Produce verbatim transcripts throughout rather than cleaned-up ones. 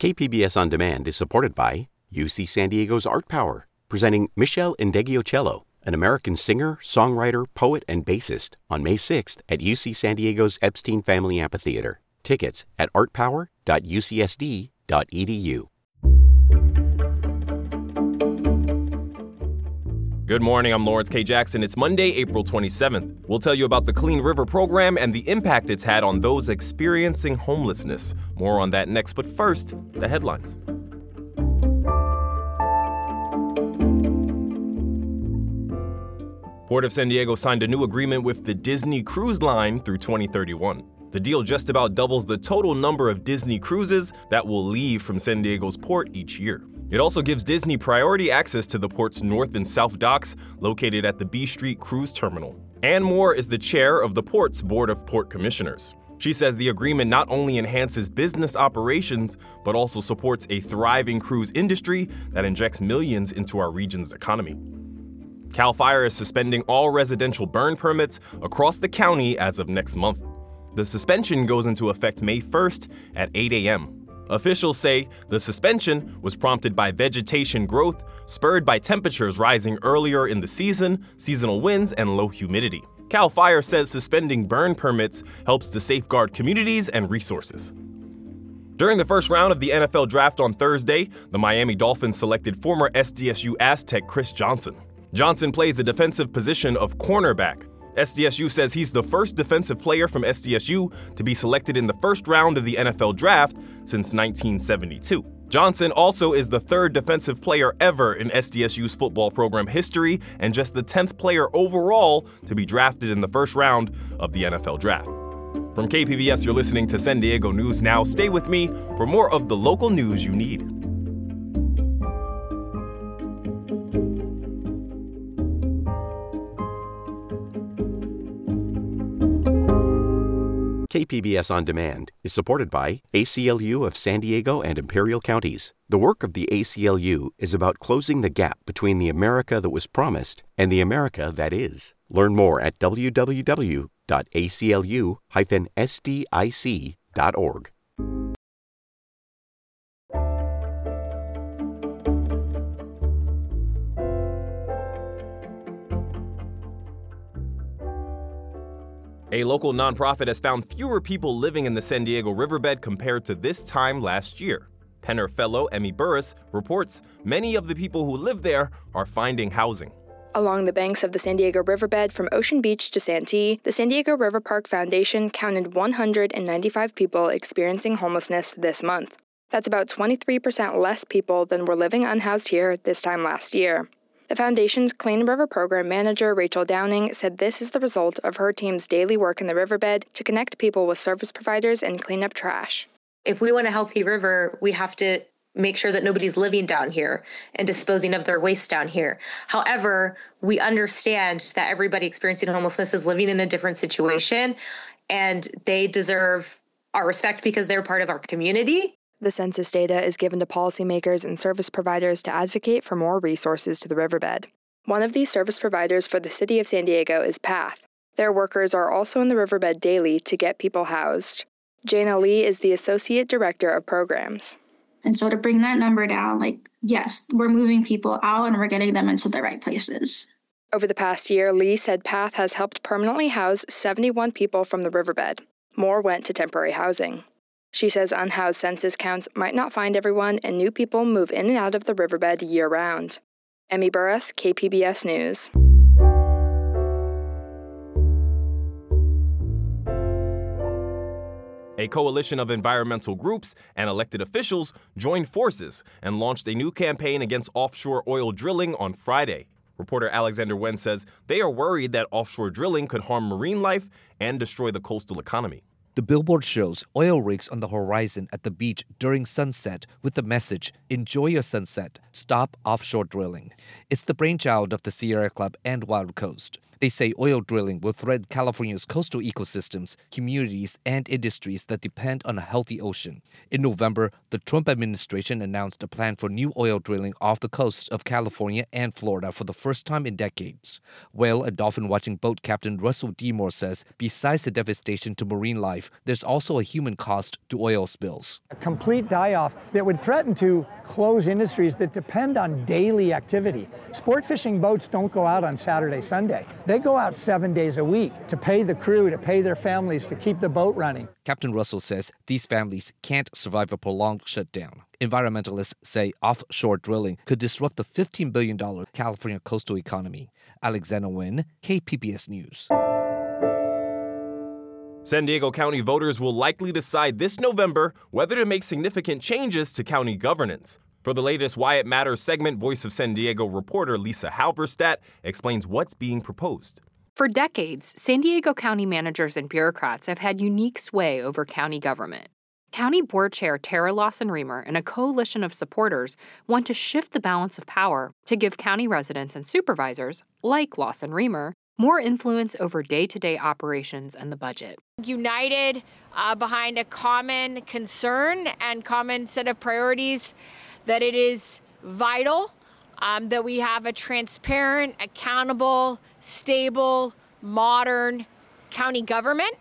K P B S On Demand is supported by U C San Diego's Art Power, presenting Michelle Indegliocello, an American singer, songwriter, poet, and bassist, on May sixth at U C San Diego's Epstein Family Amphitheater. Tickets at art power dot u c s d dot e d u. Good morning, I'm Lawrence K. Jackson. It's Monday, April twenty-seventh. We'll tell you about the Clean River program and the impact it's had on those experiencing homelessness. More on that next, but first, the headlines. Port of San Diego signed a new agreement with the Disney Cruise Line through twenty thirty-one. The deal just about doubles the total number of Disney cruises that will leave from San Diego's port each year. It also gives Disney priority access to the port's north and south docks located at the B Street Cruise Terminal. Ann Moore is the chair of the port's Board of Port Commissioners. She says the agreement not only enhances business operations, but also supports a thriving cruise industry that injects millions into our region's economy. CAL FIRE is suspending all residential burn permits across the county as of next month. The suspension goes into effect May first at eight a.m. Officials say the suspension was prompted by vegetation growth spurred by temperatures rising earlier in the season, seasonal winds, and low humidity. CAL FIRE says suspending burn permits helps to safeguard communities and resources. During the first round of the N F L Draft on Thursday, the Miami Dolphins selected former S D S U Aztec Chris Johnson. Johnson plays the defensive position of cornerback. S D S U says he's the first defensive player from S D S U to be selected in the first round of the N F L Draft since nineteen seventy-two. Johnson also is the third defensive player ever in S D S U's football program history and just the tenth player overall to be drafted in the first round of the N F L Draft. From K P B S, you're listening to San Diego News Now. Stay with me for more of the local news you need. K P B S On Demand is supported by A C L U of San Diego and Imperial Counties. The work of the A C L U is about closing the gap between the America that was promised and the America that is. Learn more at w w w dot a c l u dash s d i c dot org. A local nonprofit has found fewer people living in the San Diego riverbed compared to this time last year. Penner fellow Emmy Burris reports many of the people who live there are finding housing. Along the banks of the San Diego riverbed from Ocean Beach to Santee, the San Diego River Park Foundation counted one hundred ninety-five people experiencing homelessness this month. That's about twenty-three percent less people than were living unhoused here this time last year. The Foundation's Clean River Program Manager, Rachel Downing, said this is the result of her team's daily work in the riverbed to connect people with service providers and clean up trash. If we want a healthy river, we have to make sure that nobody's living down here and disposing of their waste down here. However, we understand that everybody experiencing homelessness is living in a different situation, and they deserve our respect because they're part of our community. The census data is given to policymakers and service providers to advocate for more resources to the riverbed. One of these service providers for the city of San Diego is PATH. Their workers are also in the riverbed daily to get people housed. Jana Lee is the Associate Director of Programs. And so to bring that number down, like, yes, we're moving people out and we're getting them into the right places. Over the past year, Lee said PATH has helped permanently house seventy-one people from the riverbed. More went to temporary housing. She says unhoused census counts might not find everyone, and new people move in and out of the riverbed year-round. Emmy Burris, K P B S News. A coalition of environmental groups and elected officials joined forces and launched a new campaign against offshore oil drilling on Friday. Reporter Alexander Wen says they are worried that offshore drilling could harm marine life and destroy the coastal economy. The billboard shows oil rigs on the horizon at the beach during sunset with the message, "Enjoy your sunset, stop offshore drilling." It's the brainchild of the Sierra Club and Wild Coast. They say oil drilling will threaten California's coastal ecosystems, communities, and industries that depend on a healthy ocean. In November, the Trump administration announced a plan for new oil drilling off the coasts of California and Florida for the first time in decades. Whale and dolphin-watching boat captain Russell Demore says besides the devastation to marine life, there's also a human cost to oil spills. A complete die-off that would threaten to close industries that depend on daily activity. Sport fishing boats don't go out on Saturday, Sunday. They go out seven days a week to pay the crew, to pay their families, to keep the boat running. Captain Russell says these families can't survive a prolonged shutdown. Environmentalists say offshore drilling could disrupt the fifteen billion dollars California coastal economy. Alexander Nguyen, K P B S News. San Diego County voters will likely decide this November whether to make significant changes to county governance. For the latest Why It Matters segment, Voice of San Diego reporter Lisa Halverstadt explains what's being proposed. For decades, San Diego County managers and bureaucrats have had unique sway over county government. County Board Chair Tara Lawson-Remer and a coalition of supporters want to shift the balance of power to give county residents and supervisors, like Lawson-Remer, more influence over day-to-day operations and the budget. United uh, behind a common concern and common set of priorities that it is vital um, that we have a transparent, accountable, stable, modern county government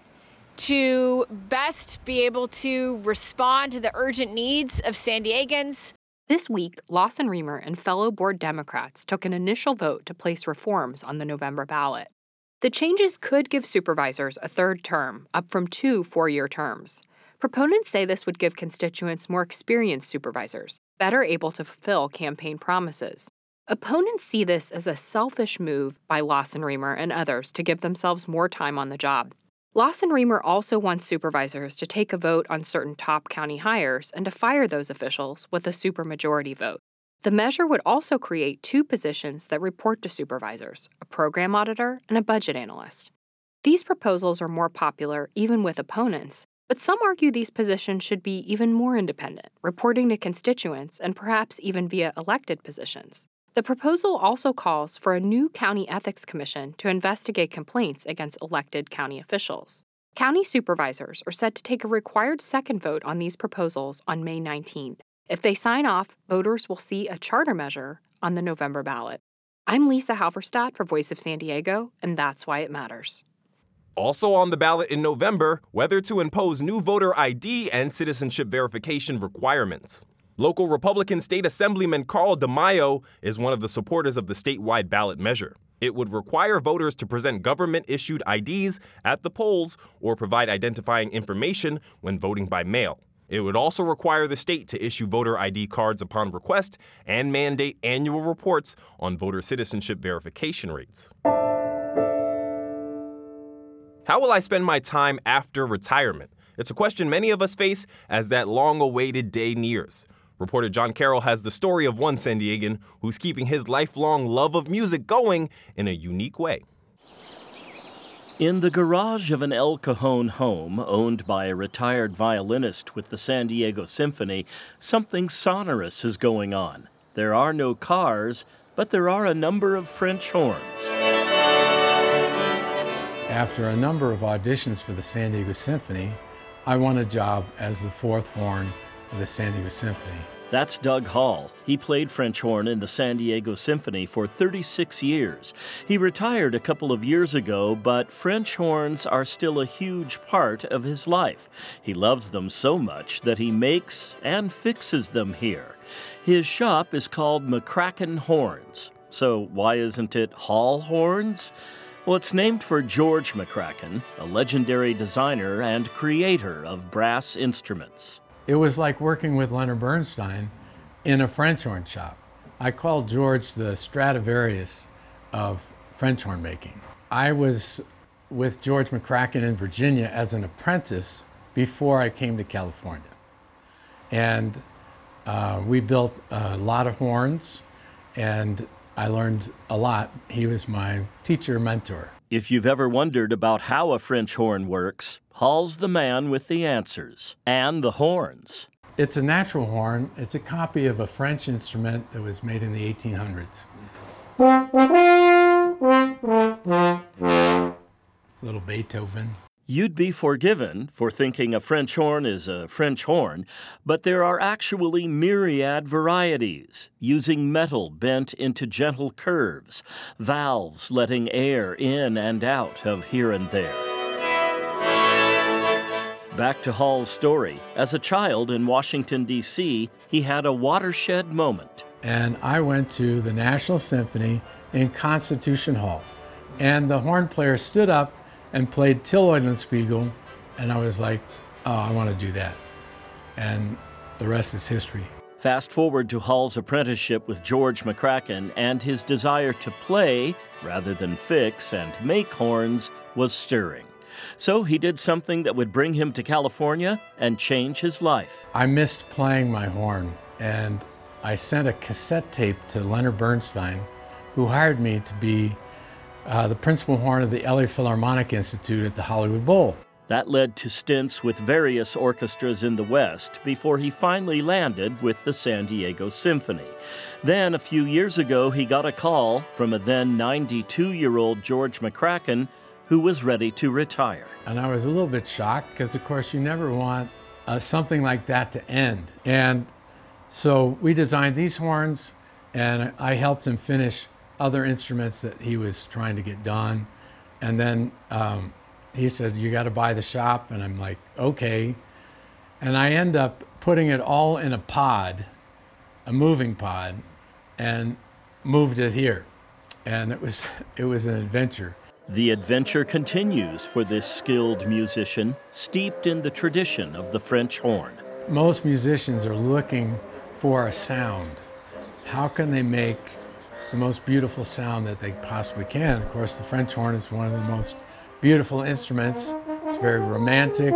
to best be able to respond to the urgent needs of San Diegans. This week, Lawson-Remer and fellow board Democrats took an initial vote to place reforms on the November ballot. The changes could give supervisors a third term, up from two four-year terms. Proponents say this would give constituents more experienced supervisors, better able to fulfill campaign promises. Opponents see this as a selfish move by Lawson-Remer and others to give themselves more time on the job. Lawson-Remer also wants supervisors to take a vote on certain top county hires and to fire those officials with a supermajority vote. The measure would also create two positions that report to supervisors, a program auditor and a budget analyst. These proposals are more popular even with opponents, but some argue these positions should be even more independent, reporting to constituents and perhaps even via elected positions. The proposal also calls for a new county ethics commission to investigate complaints against elected county officials. County supervisors are set to take a required second vote on these proposals on May nineteenth. If they sign off, voters will see a charter measure on the November ballot. I'm Lisa Halverstadt for Voice of San Diego, and that's why it matters. Also on the ballot in November, whether to impose new voter I D and citizenship verification requirements. Local Republican State Assemblyman Carl DeMaio is one of the supporters of the statewide ballot measure. It would require voters to present government-issued I Ds at the polls or provide identifying information when voting by mail. It would also require the state to issue voter I D cards upon request and mandate annual reports on voter citizenship verification rates. How will I spend my time after retirement? It's a question many of us face as that long-awaited day nears. Reporter John Carroll has the story of one San Diegan who's keeping his lifelong love of music going in a unique way. In the garage of an El Cajon home owned by a retired violinist with the San Diego Symphony, something sonorous is going on. There are no cars, but there are a number of French horns. After a number of auditions for the San Diego Symphony, I won a job as the fourth horn of the San Diego Symphony. That's Doug Hall. He played French horn in the San Diego Symphony for thirty-six years. He retired a couple of years ago, but French horns are still a huge part of his life. He loves them so much that he makes and fixes them here. His shop is called McCracken Horns. So why isn't it Hall Horns? Well, it's named for George McCracken, a legendary designer and creator of brass instruments. It was like working with Leonard Bernstein in a French horn shop. I called George the Stradivarius of French horn making. I was with George McCracken in Virginia as an apprentice before I came to California. And uh, we built a lot of horns, and I learned a lot. He was my teacher, mentor. If you've ever wondered about how a French horn works, Hall's the man with the answers and the horns. It's a natural horn. It's a copy of a French instrument that was made in the eighteen hundreds. little Beethoven. You'd be forgiven for thinking a French horn is a French horn, but there are actually myriad varieties, using metal bent into gentle curves, valves letting air in and out of here and there. Back to Hall's story. As a child in Washington, D C, he had a watershed moment. And I went to the National Symphony in Constitution Hall, and the horn player stood up and played Till Eulenspiegel, and I was like, oh, I want to do that. And the rest is history. Fast forward to Hall's apprenticeship with George McCracken, and his desire to play, rather than fix and make horns, was stirring. So he did something that would bring him to California and change his life. I missed playing my horn, and I sent a cassette tape to Leonard Bernstein, who hired me to be Uh, the principal horn of the L A Philharmonic Institute at the Hollywood Bowl. That led to stints with various orchestras in the West before he finally landed with the San Diego Symphony. Then, a few years ago, he got a call from a then ninety-two-year-old George McCracken who was ready to retire. And I was a little bit shocked because, of course, you never want uh, something like that to end. And so we designed these horns, and I helped him finish other instruments that he was trying to get done. And then um, he said, you got to buy the shop. And I'm like, okay. And I end up putting it all in a pod, a moving pod, and moved it here. And it was, it was an adventure. The adventure continues for this skilled musician, steeped in the tradition of the French horn. Most musicians are looking for a sound. How can they make the most beautiful sound that they possibly can? Of course, the French horn is one of the most beautiful instruments. It's very romantic.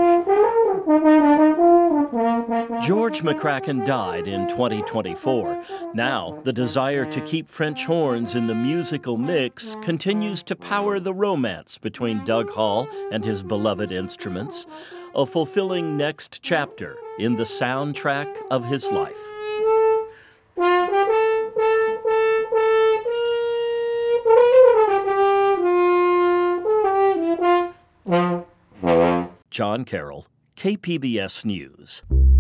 George McCracken died in twenty twenty-four. Now, the desire to keep French horns in the musical mix continues to power the romance between Doug Hall and his beloved instruments, a fulfilling next chapter in the soundtrack of his life. John Carroll, K P B S News.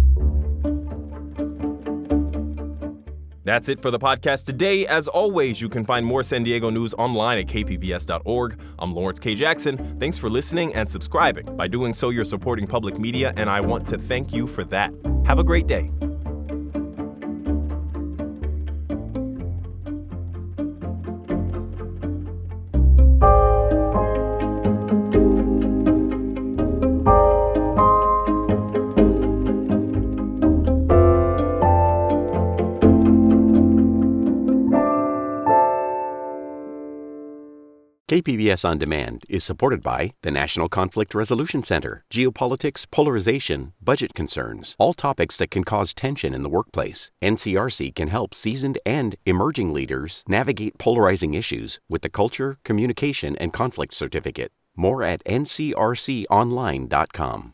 That's it for the podcast today. As always, you can find more San Diego news online at k p b s dot org. I'm Lawrence K. Jackson. Thanks for listening and subscribing. By doing so, you're supporting public media, and I want to thank you for that. Have a great day. K P B S On Demand is supported by the National Conflict Resolution Center, geopolitics, polarization, budget concerns, all topics that can cause tension in the workplace. N C R C can help seasoned and emerging leaders navigate polarizing issues with the Culture, Communication, and Conflict Certificate. More at n c r c online dot com.